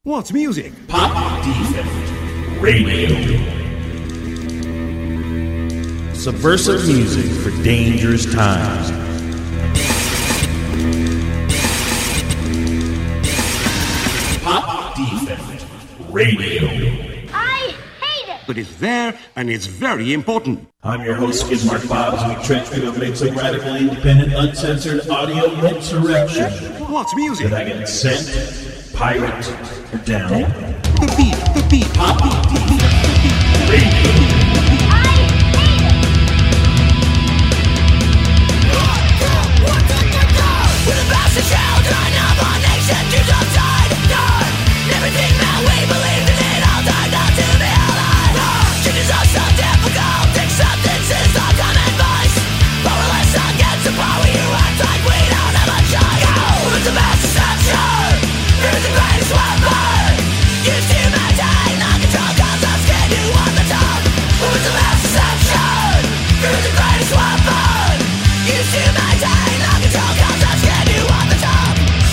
What's music? Pop Defect Radio. Subversive music for dangerous times. Pop Defect Radio. I hate it! But it's there, and it's very important. I'm your host, Skidmark Bob, as we transmit a mix of radical, independent, uncensored audio insurrection. What's music? Did I get sent, pirate, or down? The beat. Pop Defect Radio. Everything that we believed in it all turned out to be a lie. Changes are so difficult, acceptance is our common voice. Powerless against the power, you act like we don't have a choice. Who's the best deception? Who's the greatest weapon? Used to maintain the control cause I'm scared you want the top. Who's the best deception? Who's the greatest weapon? Used to maintain the control cause I'm scared you want the top.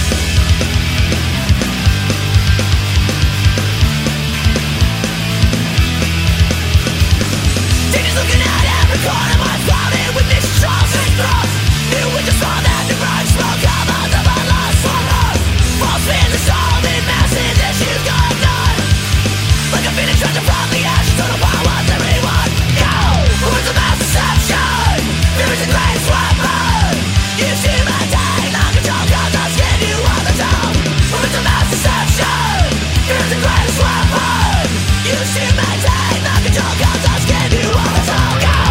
Looking at every corner, my clouded with mistrust and thrust. New we just saw that the bright smoke covers of our lost wonders. False fears are solved in massive issues gone done. Like a finished treasure from the ashes of the powers everyone. Go! Who's the best deception? Who is the greatest weapon? You see my day, not control cause I'm scared you on the top. Who's the best deception? Who is the greatest weapon? You see my day, not control cause I'm scared you on the top.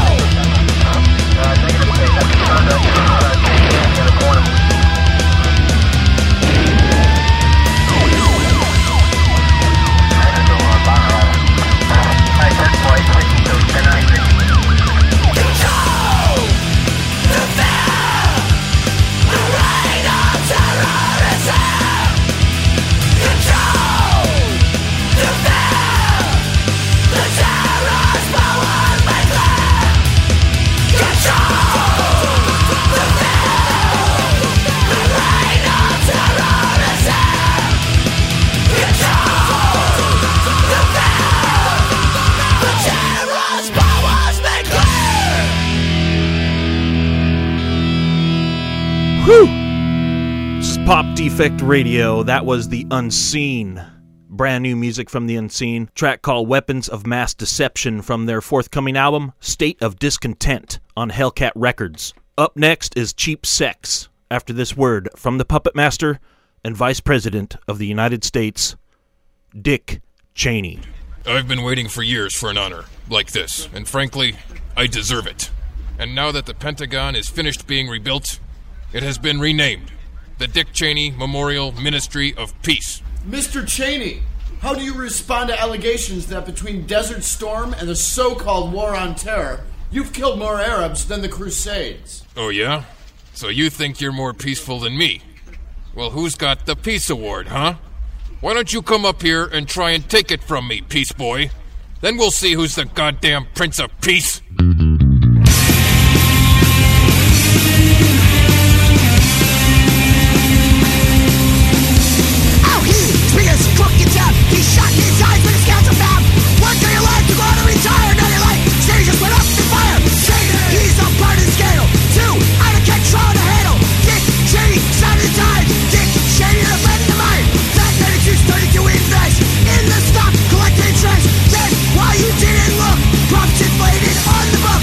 Pop Defect Radio. That was The Unseen. Brand new music from The Unseen. Track called Weapons of Mass Deception from their forthcoming album, State of Discontent, on Hellcat Records. Up next is Cheap Sex, after this word from the Puppet Master and Vice President of the United States, Dick Cheney. I've been waiting for years for an honor like this, and frankly, I deserve it. And now that the Pentagon is finished being rebuilt, it has been renamed the Dick Cheney Memorial Ministry of Peace. Mr. Cheney, how do you respond to allegations that between Desert Storm and the so-called War on Terror, you've killed more Arabs than the Crusades? Oh yeah? So you think you're more peaceful than me? Well, who's got the Peace Award, huh? Why don't you come up here and try and take it from me, Peace Boy? Then we'll see who's the goddamn Prince of Peace. He shot in his eyes when his scouts are found. Worked all your life to go on and retire. Now your life stage just went up in fire. Cheney, he's a part of the scandal. Two, out of control to handle. Dick Cheney, sign of the times. Dick Cheney, the friend of mine. That 92 started to invest in the stock, collecting interest. Then, while you didn't look, props inflated on the bus.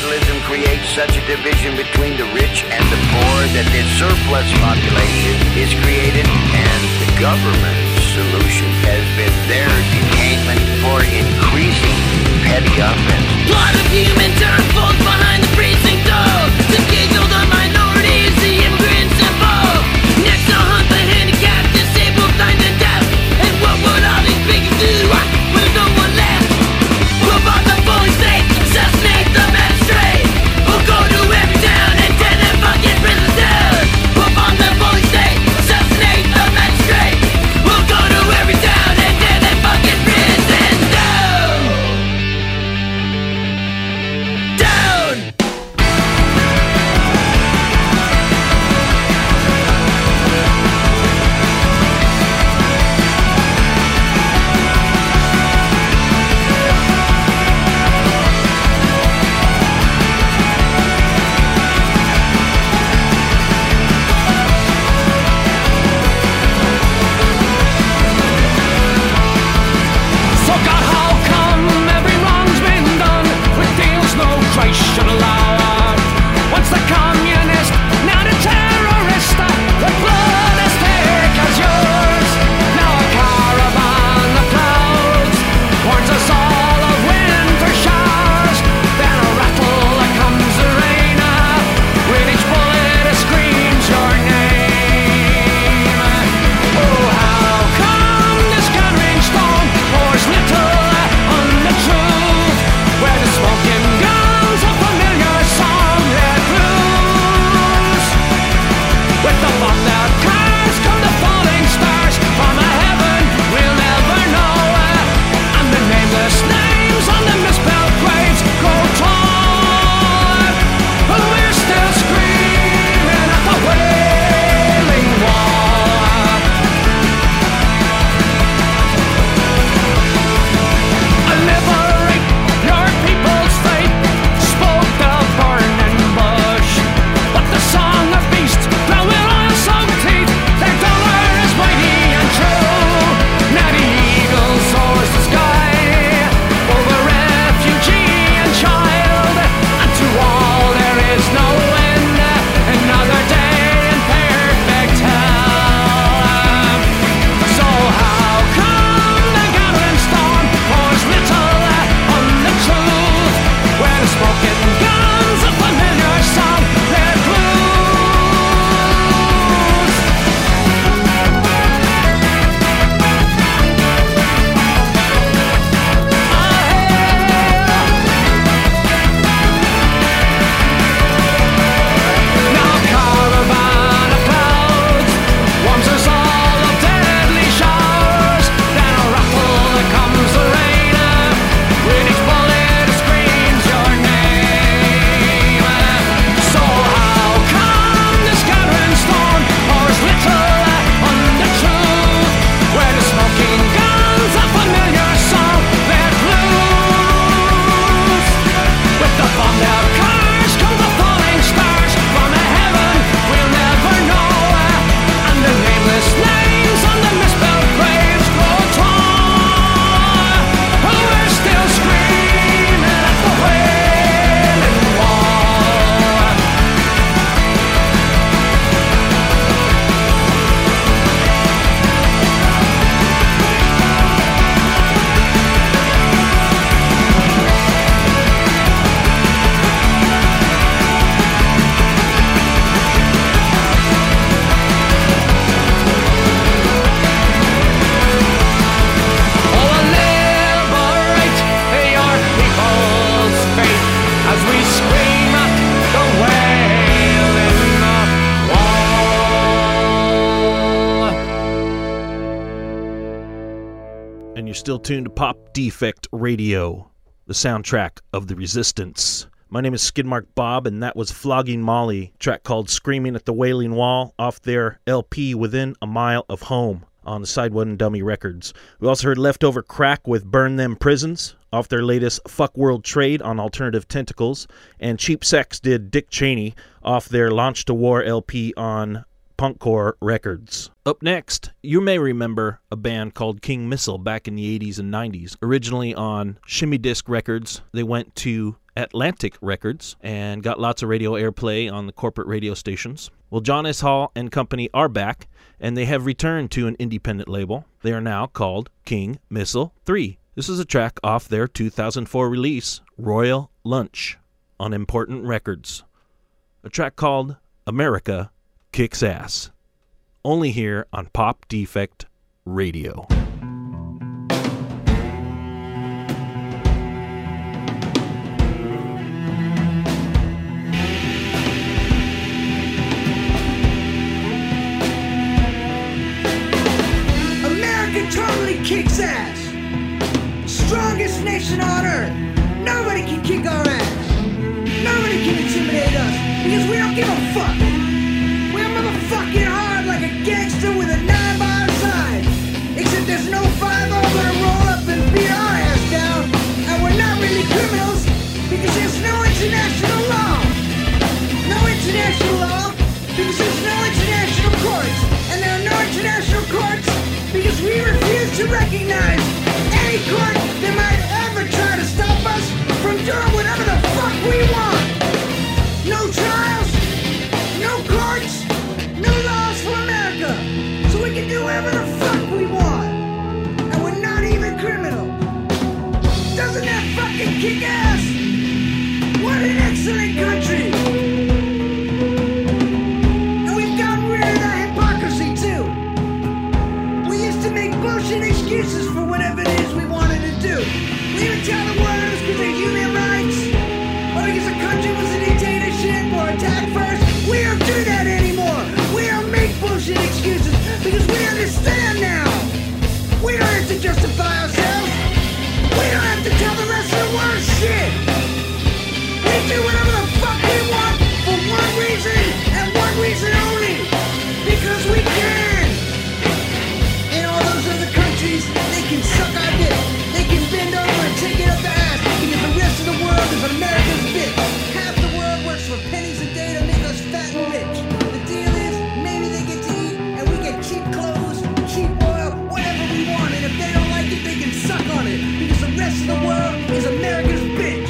capitalism creates such a division between the rich and the poor that this surplus population is created, and the government's solution has been their entertainment for increasing petty offense. Plot of human turnfuls behind the precinct door to schedule the minorities, the immigrants involved. Next to hunt the handicapped, disabled, blind and deaf. And what would all these pigs do when no one left? We'll bomb the police state, assassinate the magistrate. We'll go to every town and tear them fucking prisons down. We'll bomb the police state, assassinate the magistrate. We'll go to every town and tear them fucking prisons down. Down! So God, how come every wrong's been done with deals no Christ should allow? Once the communist, now the terrorist, the blood as thick as yours. Now a caravan of clouds warns us all of winter showers. Then a rattle that comes the rain, with each bullet it screams your name. Oh, how come this gathering storm pours little on the truth, where the smoking guns a familiar song let loose. With the bombed out cars come the falling stars from a heaven we'll never know, and the nameless names on the misspelled graves grow tall. But we're still screaming at the Wailing Wall. Liberate your people's fate, spoke the burning bush. But the song of beasts drowned with oil-soaked teeth, their dollar is mighty and true. Now the eagle soars the sky over refugee and child, and to all there is no end, another day in perfect hell. So how come the gathering storm pours little on the truth, where the smoking guns a familiar song let loose? Now a caravan of clouds warms us all of deadly showers. Then a rattle that comes the rain, with each bullet it screams your name. So how come this gathering storm pours little on the truth, where the smoking guns a familiar song let loose? With the bombed out cars come the falling stars from a heaven we'll never know, and the nameless names on the misspelled graves grow tall. Oh, we're still screaming at the Wailing Wall. Oh, liberate your people's faith as we scream at the Wailing Wall. And you're still tuned to Pop Defect Radio, the soundtrack of the Resistance. My name is Skidmark Bob, and that was Flogging Molly, track called Screaming at the Wailing Wall, off their LP Within a Mile of Home on the Side One Dummy Records. We also heard Leftover Crack with Burn Them Prisons, off their latest Fuck World Trade on Alternative Tentacles, and Cheap Sex did Dick Cheney off their Launch to War LP on Punkcore Records. Up next, you may remember a band called King Missile back in the 80s and 90s. Originally on Shimmy Disc Records, they went to Atlantic Records and got lots of radio airplay on the corporate radio stations. Well, John S. Hall and Company are back, and they have returned to an independent label. They are now called King Missile 3. This is a track off their 2004 release, Royal Lunch, on Important Records. A track called America Kicks Ass. Only here on Pop Defect Radio. Totally kicks ass. Strongest nation on earth. Nobody can kick our ass. Nobody can intimidate us because we don't give a fuck. We're motherfucking hard like a gangster with a 9 by our side. Except there's no 5-0 gonna roll up and beat our ass down. And we're not really criminals because there's no international law. No international law because there's no international courts. And there are no international courts because we refuse to recognize any court that might ever try to stop us from doing whatever the fuck we want. No trials, no courts, no laws for America, so we can do whatever the fuck we want. And we're not even criminal. Doesn't that fucking kick ass? What an excellent country! And we've gotten rid of that hypocrisy too. To make bullshit excuses for whatever it is we wanted to do. We would tell the world it was because of human rights, or because the country was a dictatorship or attacked first. We don't do that anymore. We don't make bullshit excuses because we understand now. We don't have to justify ourselves. We don't have to tell the rest of the world shit. We do whatever the fuck we want for one reason and one reason only. Because we can. They can suck our dick. They can bend over and take it up their ass because the rest of the world is America's bitch. Half the world works for pennies a day to make us fat and rich. The deal is, maybe they get to eat and we get cheap clothes, cheap oil, whatever we want. And if they don't like it, they can suck on it because the rest of the world is America's bitch.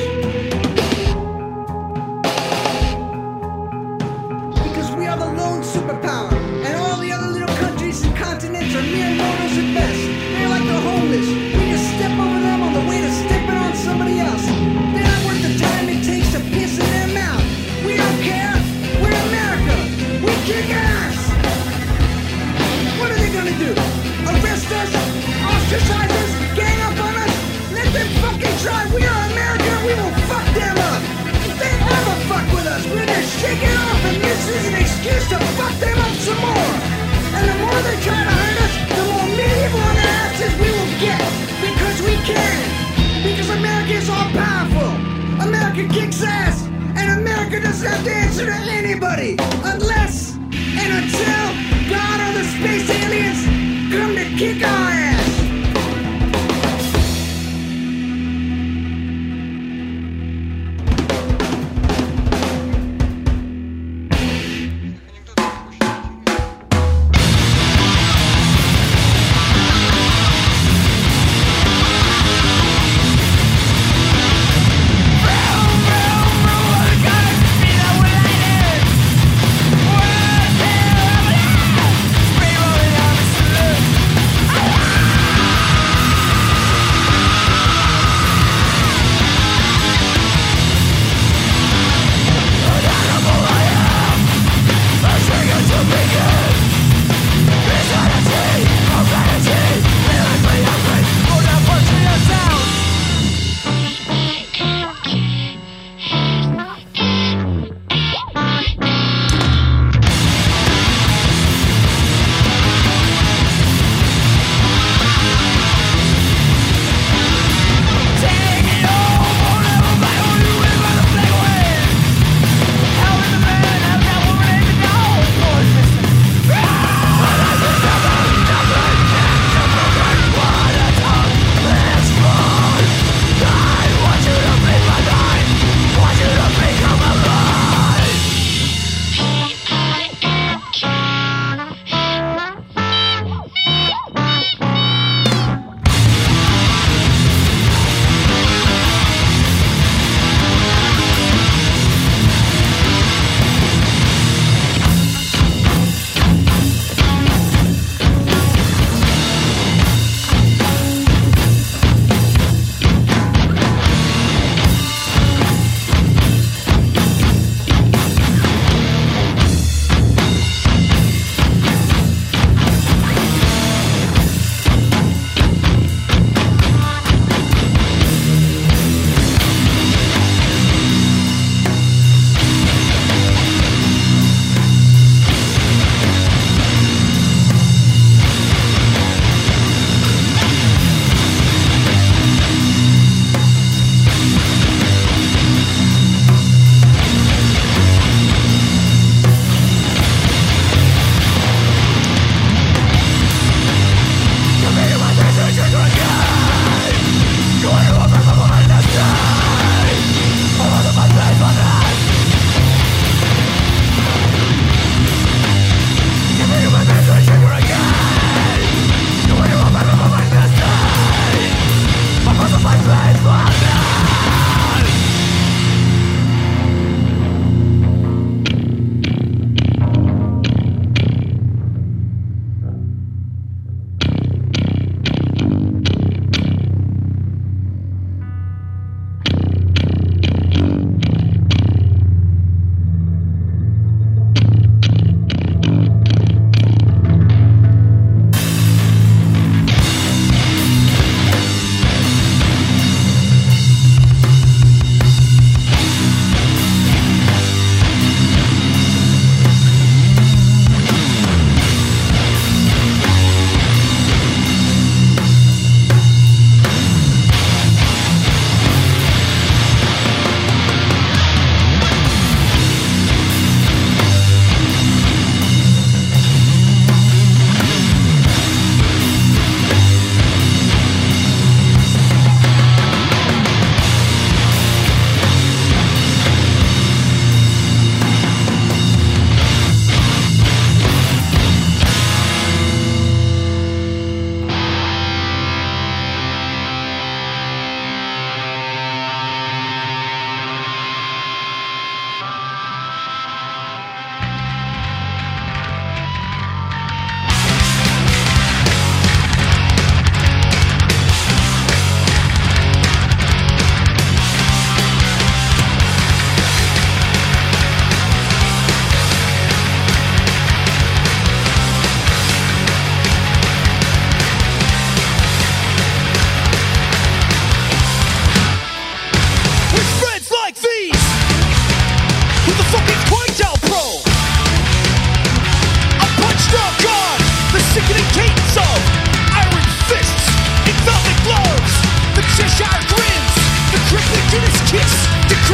Because we are the lone superpower and all the other little countries and continents are mere mortals at best. They're like the homeless. We just step over them on the way to stepping on somebody else. They're not worth the time it takes to piss in their mouth. We don't care. We're America. We kick ass. What are they gonna do? Arrest us? Ostracize us? Gang up on us? Let them fucking try. We are America. We will fuck them up. If they ever fuck with us, we're gonna shake it off and use this as an excuse to fuck them up some more. And the more they try to hurt us, the more medieval on their asses we will get. Because we can. Because America is all powerful. America kicks ass. And America doesn't have to answer to anybody. Unless and until God or the space aliens come to kick our ass. Gonna be the way it is. What the hell am I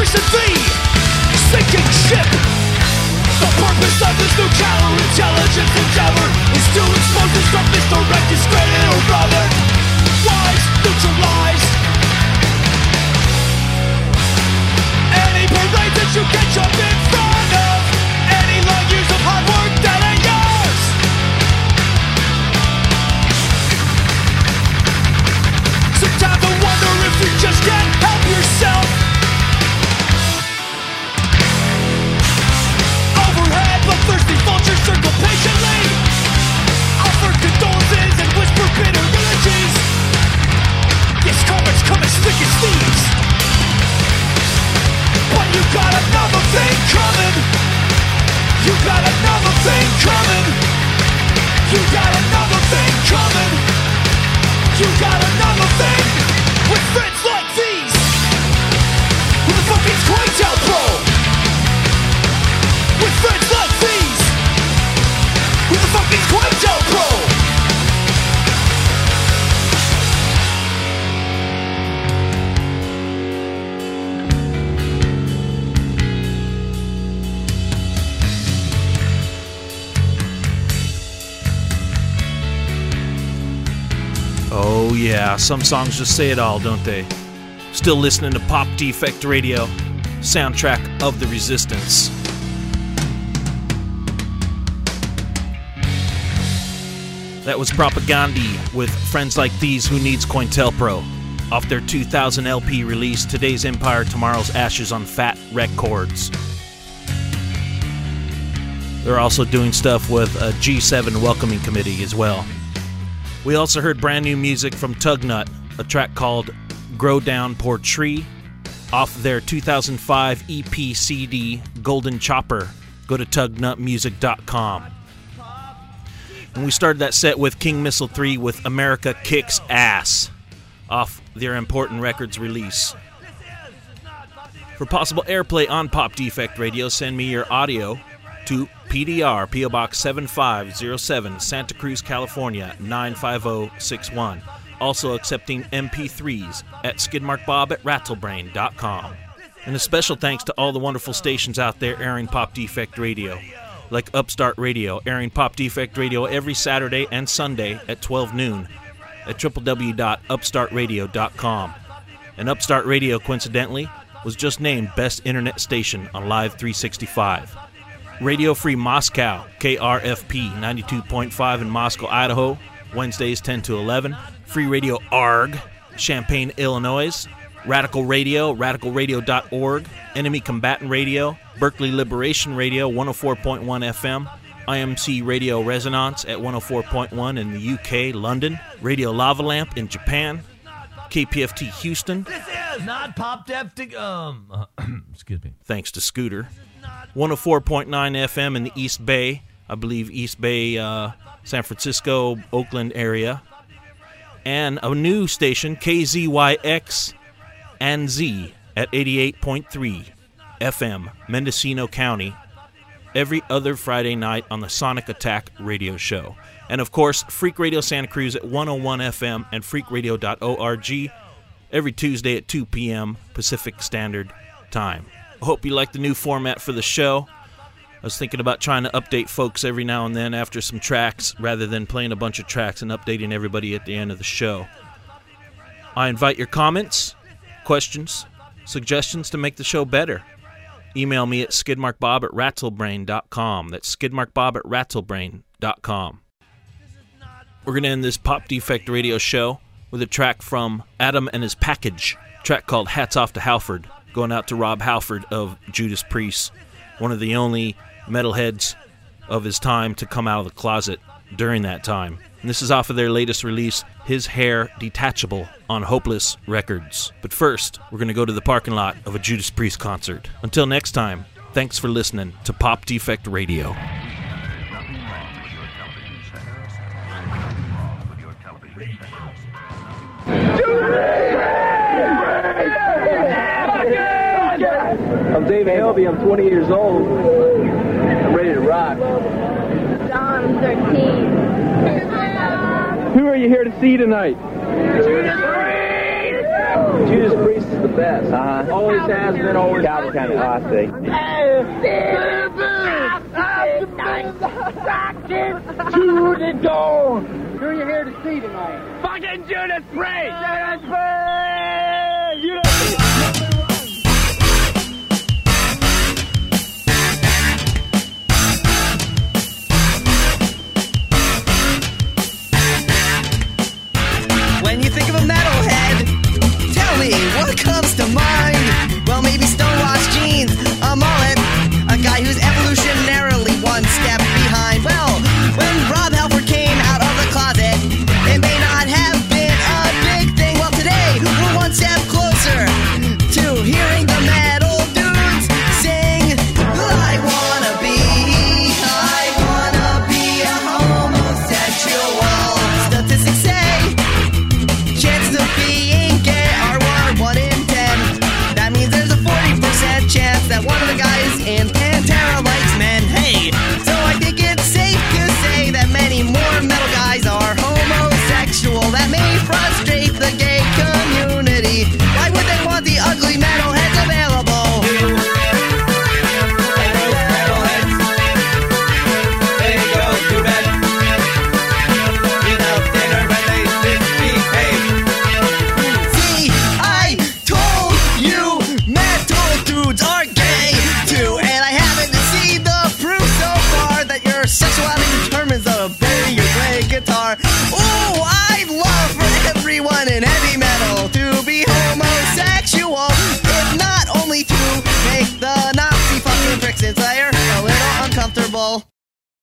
Mission V, sinking ship. The purpose of this new counterintelligence endeavor is to expose this from misdirect, discredit, or rather lies, neutralized. Any parade that you can jump in front of, any long years of hard work that ain't yours. Sometimes I wonder if you just can't help yourself. Overhead, but thirsty vultures circle patiently, offer condolences and whisper bitter eulogies. Yes, karma's come as thick as thieves, but you got another thing coming. You got another thing coming. You got another thing coming. You got another thing with friends like these. Who the fuck is COINTELPRO? With friends like these. Who the fuck is COINTELPRO? Oh yeah, some songs just say it all, don't they? Still listening to Pop Defect Radio, soundtrack of the Resistance. That was Propagandhi with Friends Like These, Who Needs COINTELPRO, off their 2000 LP release, Today's Empire, Tomorrow's Ashes, on Fat Records. They're also doing stuff with a G7 Welcoming Committee as well. We also heard brand new music from Tugnut, a track called Grow Down Poor Tree, off their 2005 EP CD, Golden Chopper. Go to tugnutmusic.com. And we started that set with King Missile 3 with America Kicks Ass, off their Important Records release. For possible airplay on Pop Defect Radio, send me your audio to PDR, P.O. Box 7507, Santa Cruz, California, 95061. Also accepting MP3s at skidmarkbob@rattlebrain.com. And a special thanks to all the wonderful stations out there airing Pop Defect Radio, like Upstart Radio, airing Pop Defect Radio every Saturday and Sunday at 12 noon at www.upstartradio.com. And Upstart Radio, coincidentally, was just named Best Internet Station on Live 365. Radio Free Moscow, KRFP 92.5 in Moscow, Idaho, Wednesdays 10 to 11. Free Radio ARG, Champaign, Illinois. Radical Radio, radicalradio.org. Enemy Combatant Radio, Berkeley Liberation Radio, 104.1 FM. IMC Radio Resonance at 104.1 in the UK, London. Radio Lava Lamp in Japan. KPFT Houston. This is not Pop Def. Excuse me. Thanks to Scooter. 104.9 FM in the East Bay, I believe East Bay, San Francisco, Oakland area. And a new station, KZYX and Z at 88.3 FM, Mendocino County, every other Friday night on the Sonic Attack radio show. And of course, Freak Radio Santa Cruz at 101 FM and freakradio.org every Tuesday at 2 p.m. Pacific Standard Time. I hope you like the new format for the show. I was thinking about trying to update folks every now and then after some tracks, rather than playing a bunch of tracks and updating everybody at the end of the show. I invite your comments, questions, suggestions to make the show better. Email me at skidmarkbob@rattlebrain.com. That's skidmarkbob@rattlebrain.com. We're going to end this Pop Defect Radio show with a track from Adam and His Package, a track called Hats Off to Halford, going out to Rob Halford of Judas Priest, one of the only metalheads of his time to come out of the closet during that time. And this is off of their latest release, His Hair Detachable, on Hopeless Records. But first, we're going to go to the parking lot of a Judas Priest concert. Until next time, thanks for listening to Pop Defect Radio. I'm Dave Helby. I'm 20 years old. I'm ready to rock. Dawn, 13. Who are you here to see tonight? Judas Priest! Judas Priest is the best. Always has been, always Calvin kind of, I see. to the door. Who are you here to see tonight? Fucking Judas Priest! Judas Priest!